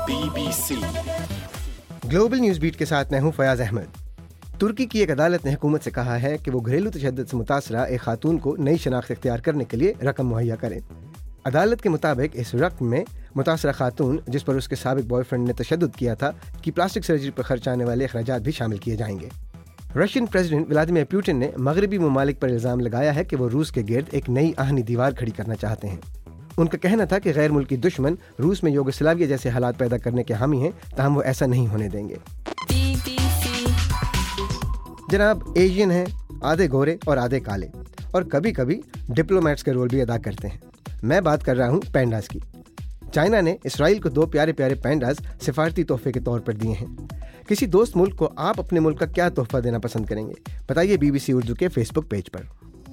BBC global news beat के साथ मैं हूं फयाज अहमद। तुर्की की एक अदालत ने हुकूमत से कहा है कि वो घरेलू तशद्दुद से मुतासरा एक खातून को नई शनाख्त इख्तियार करने के लिए रकम मुहैया करें। अदालत के मुताबिक इस रकम में मुतासरा खातून जिस पर उसके साबिक बॉयफ्रेंड ने तशद्दुद किया था कि प्लास्टिक सर्जरी पर खर्च आने वाले अखराजात भी शामिल किए जाएंगे। रशियन प्रेसिडेंट व्लादिमीर पुतिन ने मगरबी ममालिक पर इल्ज़ाम लगाया है कि वो रूस के गिर्द एक नई आहनी दीवार खड़ी करना चाहते हैं। उनका कहना था कि गैर मुल्की दुश्मन रूस में यूगोस्लाविया जैसे हालात पैदा करने के हामी हैं, ताहम वो ऐसा नहीं होने देंगे। जनाब एशियन हैं, आधे गोरे और आधे काले, और कभी कभी डिप्लोमेट्स का रोल भी अदा करते हैं। मैं बात कर रहा हूँ पैंडास की। चाइना ने इसराइल को 2 प्यारे प्यारे पैंडास सिफारती तोहफे के तौर पर दिए हैं। किसी दोस्त मुल्क को आप अपने मुल्क का क्या तोहफा देना पसंद करेंगे? बताइए BBC उर्दू के फेसबुक पेज पर।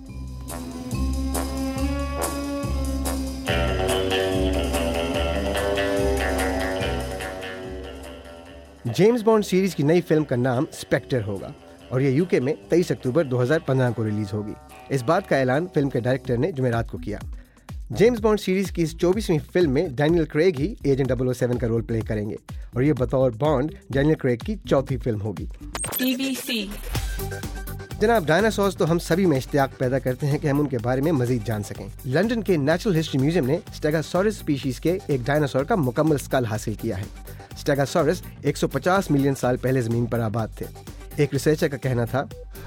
जेम्स बॉन्ड सीरीज की नई फिल्म का नाम स्पेक्टर होगा और ये UK में 23 अक्टूबर 2015 को रिलीज होगी। इस बात का ऐलान फिल्म के डायरेक्टर ने जुमेरात को किया। जेम्स बॉन्ड सीरीज की इस 24वीं फिल्म में डैनियल क्रेग ही एजेंट 007 का रोल प्ले करेंगे और ये बतौर बॉन्ड डैनियल क्रेग की चौथी फिल्म होगी। BBC जनाब डायनासोर्स तो हम सभी में इश्तियाक पैदा करते हैं कि हम उनके बारे में मजीद जान सकें। लंदन के नेचुरल हिस्ट्री म्यूजियम ने स्टेगोसॉरस स्पीशीज के एक डायनासोर का मुकम्मल स्कल हासिल किया है। स्टेगोसॉरस 150 मिलियन साल पहले जमीन पर आबाद थे। एक रिसर्चर का कहना था,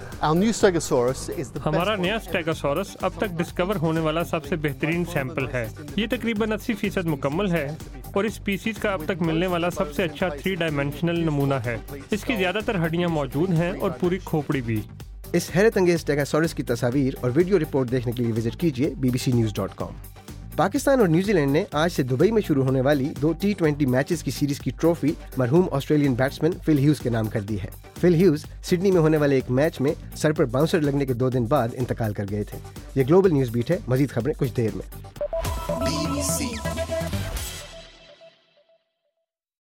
हमारा नया स्टेगोसॉरस अब तक डिस्कवर होने वाला सबसे बेहतरीन सैंपल है। ये तकरीबन 80% मुकम्मल है और इस स्पीसीज का अब तक मिलने वाला सबसे अच्छा 3 डायमेंशनल नमूना है। इसकी ज्यादातर हड्डियां मौजूद हैं और पूरी खोपड़ी भी। इस हैरत अंगेज स्टेगोसॉरस की तस्वीर और वीडियो रिपोर्ट देखने के लिए विजिट कीजिए bbcnews.com। पाकिस्तान और न्यूजीलैंड ने आज से दुबई में शुरू होने वाली 2 T20 मैचेस की सीरीज की ट्रॉफी मरहूम ऑस्ट्रेलियन बैट्समैन फिल ह्यूज के नाम कर दी है। फिल ह्यूज सिडनी में होने वाले एक मैच में सर पर बाउंसर लगने के 2 दिन बाद इंतकाल कर गए थे। ये ग्लोबल न्यूज़ बीट है। मजीद खबरें कुछ देर में। BBC